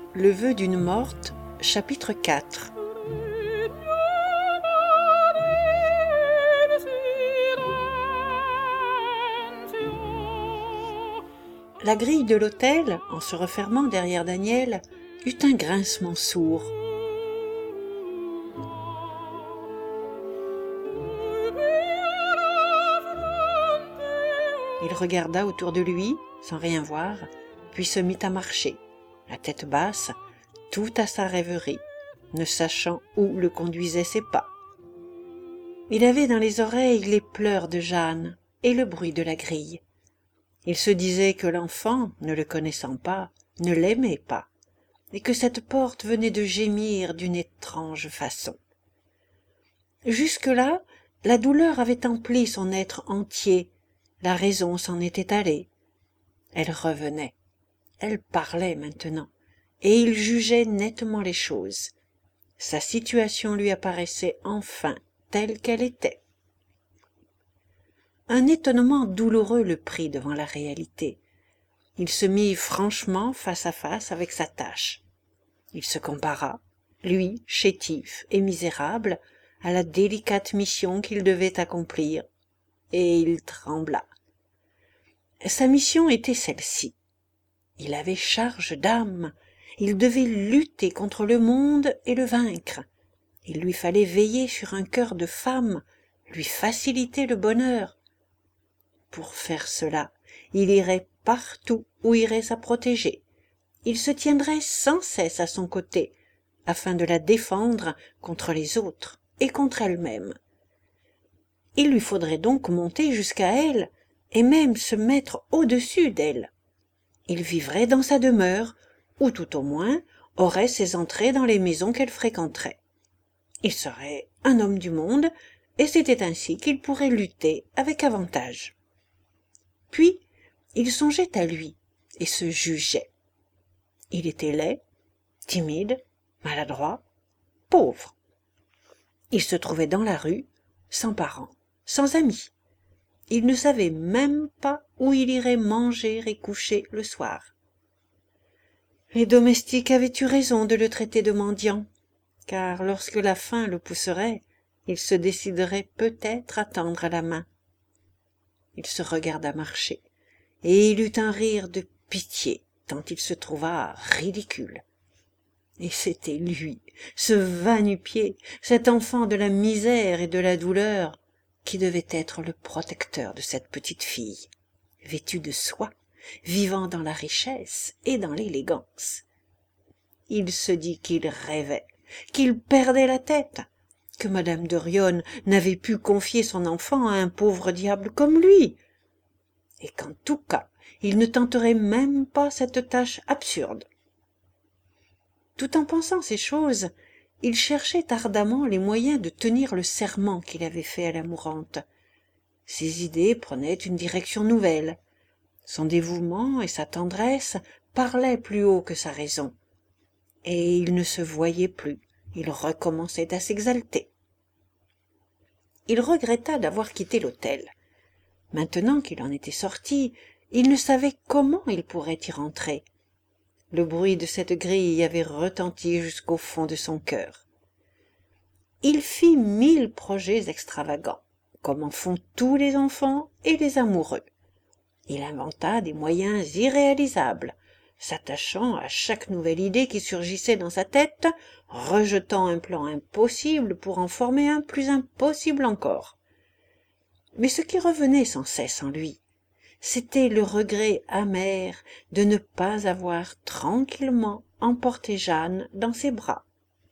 Le vœu d'une morte, chapitre 4. La grille de l'autel, en se refermant derrière Daniel, eut un grincement sourd. Il regarda autour de lui, sans rien voir, puis se mit à marcher, la tête basse, tout à sa rêverie, ne sachant où le conduisaient ses pas. Il avait dans les oreilles les pleurs de Jeanne et le bruit de la grille. Il se disait que l'enfant, ne le connaissant pas, ne l'aimait pas, et que cette porte venait de gémir d'une étrange façon. Jusque-là, la douleur avait empli son être entier, la raison s'en était allée. Elle revenait, elle parlait maintenant, et il jugeait nettement les choses. Sa situation lui apparaissait enfin telle qu'elle était. Un étonnement douloureux le prit devant la réalité. Il se mit franchement face à face avec sa tâche. Il se compara, lui, chétif et misérable, à la délicate mission qu'il devait accomplir, et il trembla. Sa mission était celle-ci. Il avait charge d'âme, il devait lutter contre le monde et le vaincre. Il lui fallait veiller sur un cœur de femme, lui faciliter le bonheur. Pour faire cela, il irait partout où irait sa protégée. Il se tiendrait sans cesse à son côté, afin de la défendre contre les autres et contre elle-même. Il lui faudrait donc monter jusqu'à elle, et même se mettre au-dessus d'elle. Il vivrait dans sa demeure, ou tout au moins aurait ses entrées dans les maisons qu'elle fréquenterait. Il serait un homme du monde, et c'était ainsi qu'il pourrait lutter avec avantage. Puis, il songeait à lui, et se jugeait. Il était laid, timide, maladroit, pauvre. Il se trouvait dans la rue, sans parents, sans amis. Il ne savait même pas où il irait manger et coucher le soir. Les domestiques avaient eu raison de le traiter de mendiant, car lorsque la faim le pousserait, il se déciderait peut-être à tendre la main. Il se regarda marcher, et il eut un rire de pitié, tant il se trouva ridicule. Et c'était lui, ce va-nu-pied, cet enfant de la misère et de la douleur, qui devait être le protecteur de cette petite fille, vêtue de soie, vivant dans la richesse et dans l'élégance. Il se dit qu'il rêvait, qu'il perdait la tête, que madame de Rione n'avait pu confier son enfant à un pauvre diable comme lui, et qu'en tout cas, il ne tenterait même pas cette tâche absurde. Tout en pensant ces choses, il cherchait ardemment les moyens de tenir le serment qu'il avait fait à la mourante. Ses idées prenaient une direction nouvelle. Son dévouement et sa tendresse parlaient plus haut que sa raison. Et il ne se voyait plus, il recommençait à s'exalter. Il regretta d'avoir quitté l'hôtel. Maintenant qu'il en était sorti, il ne savait comment il pourrait y rentrer. Le bruit de cette grille avait retenti jusqu'au fond de son cœur. Il fit 1000 projets extravagants, comme en font tous les enfants et les amoureux. Il inventa des moyens irréalisables, s'attachant à chaque nouvelle idée qui surgissait dans sa tête, rejetant un plan impossible pour en former un plus impossible encore. Mais ce qui revenait sans cesse en lui, c'était le regret amer de ne pas avoir tranquillement emporté Jeanne dans ses bras.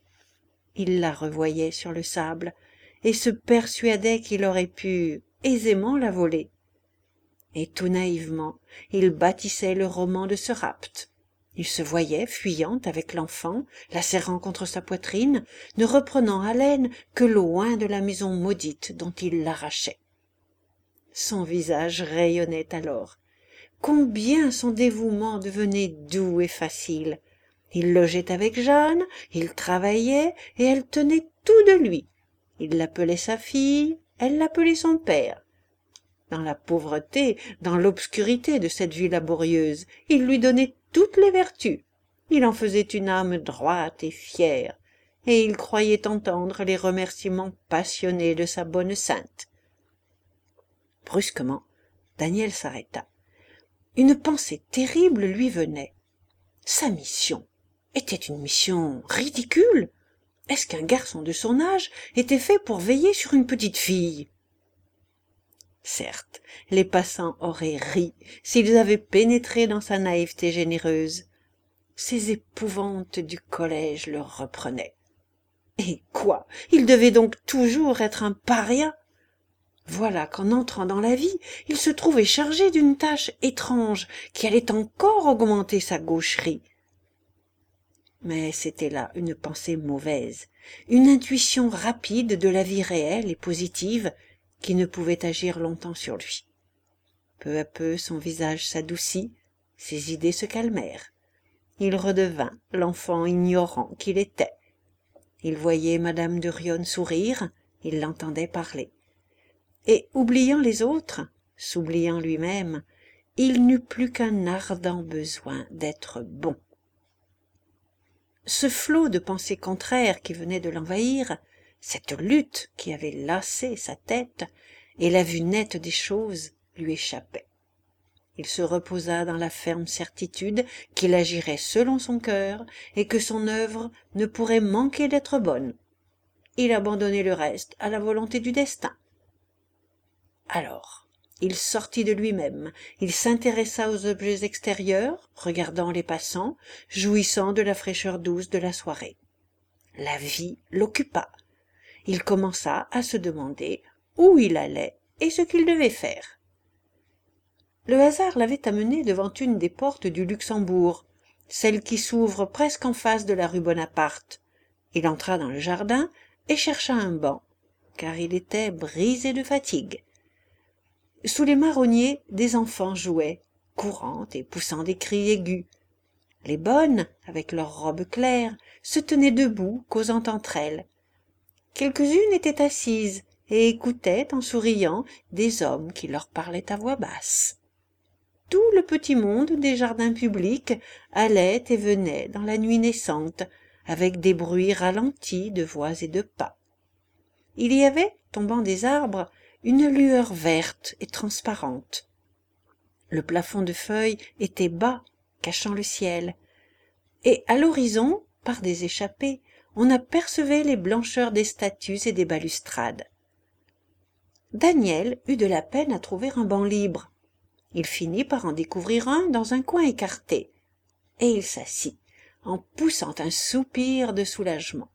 Il la revoyait sur le sable et se persuadait qu'il aurait pu aisément la voler. Et tout naïvement, il bâtissait le roman de ce rapt. Il se voyait fuyant avec l'enfant, la serrant contre sa poitrine, ne reprenant haleine que loin de la maison maudite dont il l'arrachait. Son visage rayonnait alors. Combien son dévouement devenait doux et facile. Il logeait avec Jeanne, il travaillait, et elle tenait tout de lui. Il l'appelait sa fille, elle l'appelait son père. Dans la pauvreté, dans l'obscurité de cette vie laborieuse, il lui donnait toutes les vertus. Il en faisait une âme droite et fière, et il croyait entendre les remerciements passionnés de sa bonne sainte. Brusquement, Daniel s'arrêta. Une pensée terrible lui venait. Sa mission était une mission ridicule. Est-ce qu'un garçon de son âge était fait pour veiller sur une petite fille? Certes, les passants auraient ri s'ils avaient pénétré dans sa naïveté généreuse. Ces épouvantes du collège le reprenaient. Et quoi? Il devait donc toujours être un paria? Voilà qu'en entrant dans la vie, il se trouvait chargé d'une tâche étrange qui allait encore augmenter sa gaucherie. Mais c'était là une pensée mauvaise, une intuition rapide de la vie réelle et positive qui ne pouvait agir longtemps sur lui. Peu à peu son visage s'adoucit, ses idées se calmèrent. Il redevint l'enfant ignorant qu'il était. Il voyait madame de Rion sourire, il l'entendait parler. Et oubliant les autres, s'oubliant lui-même, il n'eut plus qu'un ardent besoin d'être bon. Ce flot de pensées contraires qui venait de l'envahir, cette lutte qui avait lassé sa tête, et la vue nette des choses lui échappaient. Il se reposa dans la ferme certitude qu'il agirait selon son cœur et que son œuvre ne pourrait manquer d'être bonne. Il abandonnait le reste à la volonté du destin. Alors, il sortit de lui-même, il s'intéressa aux objets extérieurs, regardant les passants, jouissant de la fraîcheur douce de la soirée. La vie l'occupa. Il commença à se demander où il allait et ce qu'il devait faire. Le hasard l'avait amené devant une des portes du Luxembourg, celle qui s'ouvre presque en face de la rue Bonaparte. Il entra dans le jardin et chercha un banc, car il était brisé de fatigue. Sous les marronniers, des enfants jouaient, courant et poussant des cris aigus. Les bonnes, avec leurs robes claires, se tenaient debout, causant entre elles. Quelques-unes étaient assises et écoutaient en souriant des hommes qui leur parlaient à voix basse. Tout le petit monde des jardins publics allait et venait dans la nuit naissante, avec des bruits ralentis de voix et de pas. Il y avait, tombant des arbres, une lueur verte et transparente. Le plafond de feuilles était bas, cachant le ciel, et à l'horizon, par des échappées, on apercevait les blancheurs des statues et des balustrades. Daniel eut de la peine à trouver un banc libre. Il finit par en découvrir un dans un coin écarté, et il s'assit, en poussant un soupir de soulagement.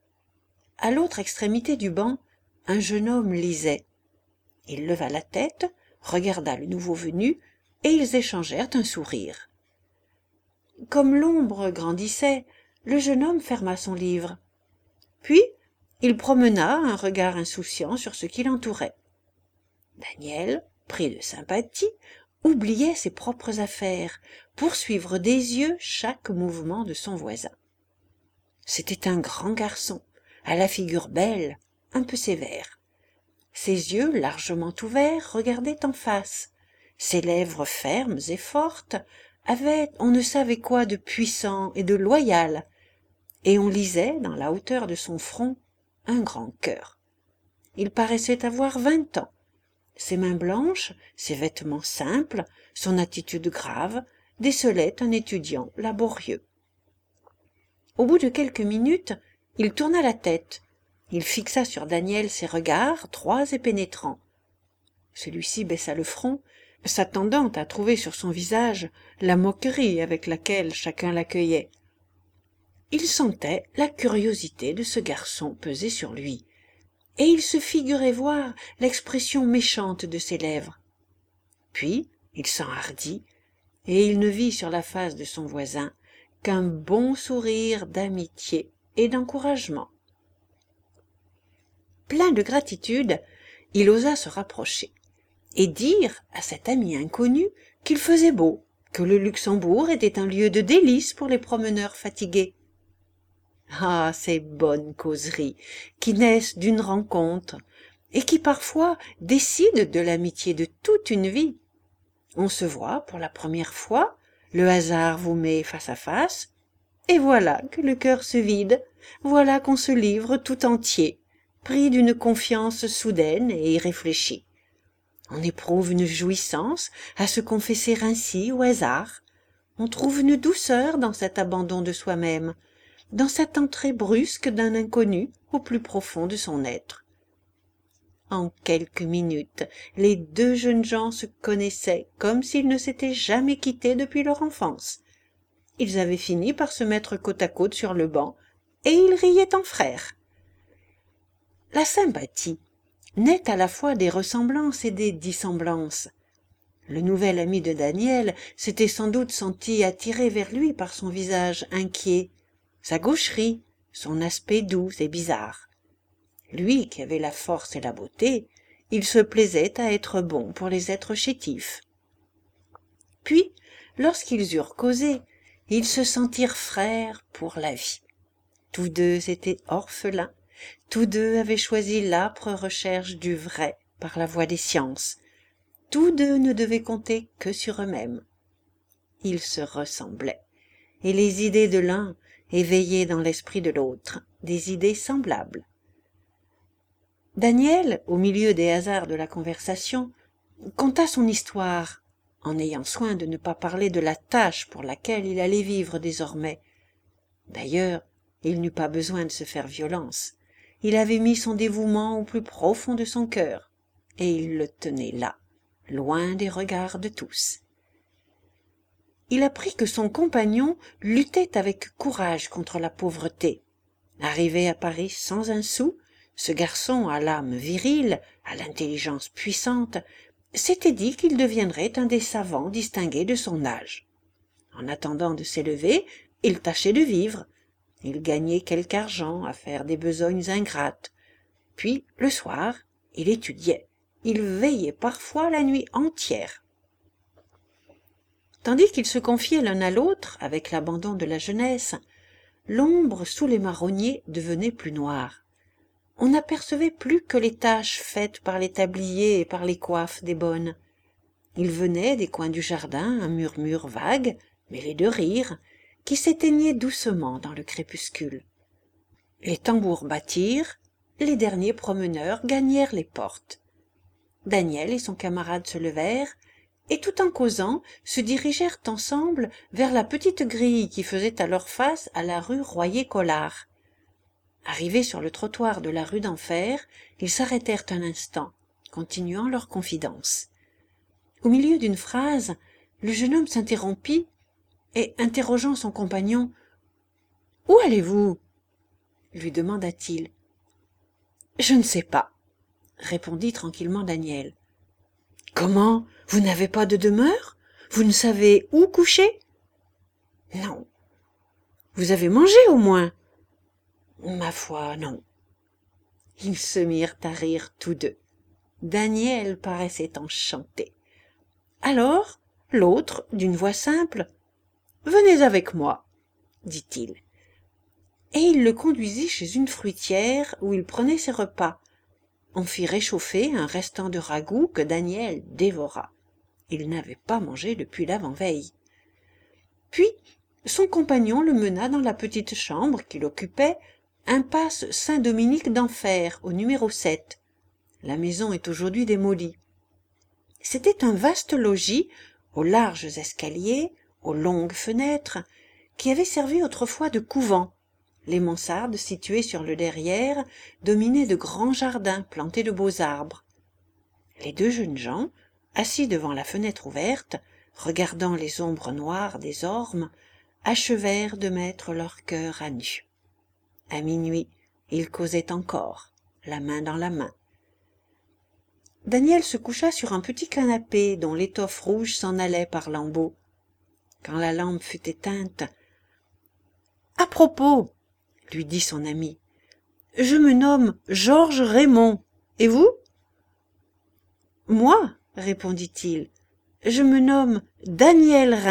À l'autre extrémité du banc, un jeune homme lisait. Il leva la tête, regarda le nouveau venu, et ils échangèrent un sourire. Comme l'ombre grandissait, le jeune homme ferma son livre. Puis, il promena un regard insouciant sur ce qui l'entourait. Daniel, pris de sympathie, oubliait ses propres affaires, pour suivre des yeux chaque mouvement de son voisin. C'était un grand garçon, à la figure belle, un peu sévère. Ses yeux largement ouverts regardaient en face. Ses lèvres fermes et fortes avaient on ne savait quoi de puissant et de loyal, et on lisait dans la hauteur de son front un grand cœur. Il paraissait avoir 20 ans. Ses mains blanches, ses vêtements simples, son attitude grave, décelaient un étudiant laborieux. Au bout de quelques minutes, il tourna la tête. Il fixa sur Daniel ses regards droits et pénétrants. Celui-ci baissa le front, s'attendant à trouver sur son visage la moquerie avec laquelle chacun l'accueillait. Il sentait la curiosité de ce garçon peser sur lui, et il se figurait voir l'expression méchante de ses lèvres. Puis il s'enhardit, et il ne vit sur la face de son voisin qu'un bon sourire d'amitié et d'encouragement. Plein de gratitude, il osa se rapprocher et dire à cet ami inconnu qu'il faisait beau, que le Luxembourg était un lieu de délices pour les promeneurs fatigués. Ah, ces bonnes causeries qui naissent d'une rencontre et qui parfois décident de l'amitié de toute une vie. On se voit pour la première fois, le hasard vous met face à face, Et voilà que le cœur se vide, voilà qu'on se livre tout entier, pris d'une confiance soudaine et irréfléchie. On éprouve une jouissance à se confesser ainsi au hasard. On trouve une douceur dans cet abandon de soi-même, dans cette entrée brusque d'un inconnu au plus profond de son être. En quelques minutes, les deux jeunes gens se connaissaient comme s'ils ne s'étaient jamais quittés depuis leur enfance. Ils avaient fini par se mettre côte à côte sur le banc, et ils riaient en frères. La sympathie naît à la fois des ressemblances et des dissemblances. Le nouvel ami de Daniel s'était sans doute senti attiré vers lui par son visage inquiet, sa gaucherie, son aspect doux et bizarre. Lui qui avait la force et la beauté, il se plaisait à être bon pour les êtres chétifs. Puis, lorsqu'ils eurent causé, ils se sentirent frères pour la vie. Tous deux étaient orphelins, tous deux avaient choisi l'âpre recherche du vrai par la voie des sciences. Tous deux ne devaient compter que sur eux-mêmes. Ils se ressemblaient, et les idées de l'un éveillaient dans l'esprit de l'autre des idées semblables. Daniel, au milieu des hasards de la conversation, conta son histoire, en ayant soin de ne pas parler de la tâche pour laquelle il allait vivre désormais. D'ailleurs, il n'eut pas besoin de se faire violence. Il avait mis son dévouement au plus profond de son cœur, et il le tenait là, loin des regards de tous. Il apprit que son compagnon luttait avec courage contre la pauvreté. Arrivé à Paris sans un sou, ce garçon à l'âme virile, à l'intelligence puissante, s'était dit qu'il deviendrait un des savants distingués de son âge. En attendant de s'élever, il tâchait de vivre. Il gagnait quelque argent à faire des besognes ingrates. Puis, le soir, il étudiait. Il veillait parfois la nuit entière. Tandis qu'ils se confiaient l'un à l'autre, avec l'abandon de la jeunesse, l'ombre sous les marronniers devenait plus noire. On n'apercevait plus que les taches faites par les tabliers et par les coiffes des bonnes. Il venait des coins du jardin un murmure vague, mêlé de rire, qui s'éteignait doucement dans le crépuscule. Les tambours battirent, les derniers promeneurs gagnèrent les portes. Daniel et son camarade se levèrent, et tout en causant, se dirigèrent ensemble vers la petite grille qui faisait alors face à la rue Royer-Collard. Arrivés sur le trottoir de la rue d'Enfer, ils s'arrêtèrent un instant, continuant leur confidence. Au milieu d'une phrase, le jeune homme s'interrompit et, interrogeant son compagnon, « Où allez-vous » lui demanda-t-il. « Je ne sais pas, » répondit tranquillement Daniel. « Comment, vous n'avez pas de demeure? Vous ne savez où coucher? »« Non. »« Vous avez mangé au moins? » ?»« Ma foi, non. » Ils se mirent à rire tous deux. Daniel paraissait enchanté. Alors, l'autre, d'une voix simple, « Venez avec moi, » dit-il. Et il le conduisit chez une fruitière où il prenait ses repas. On fit réchauffer un restant de ragoût que Daniel dévora. Il n'avait pas mangé depuis l'avant-veille. Puis, son compagnon le mena dans la petite chambre qu'il occupait, impasse Saint-Dominique d'Enfer, au numéro 7. La maison est aujourd'hui démolie. C'était un vaste logis, aux larges escaliers, aux longues fenêtres, qui avait servi autrefois de couvent. Les mansardes situées sur le derrière dominaient de grands jardins plantés de beaux arbres. Les deux jeunes gens, assis devant la fenêtre ouverte, regardant les ombres noires des ormes, achevèrent de mettre leur cœur à nu. À minuit, ils causaient encore, la main dans la main. Daniel se coucha sur un petit canapé dont l'étoffe rouge s'en allait par lambeaux. Quand la lampe fut éteinte, « À propos, » lui dit son ami, « je me nomme Georges Raymond. Et vous ?»« Moi, » répondit-il, « je me nomme Daniel Rimbaud. »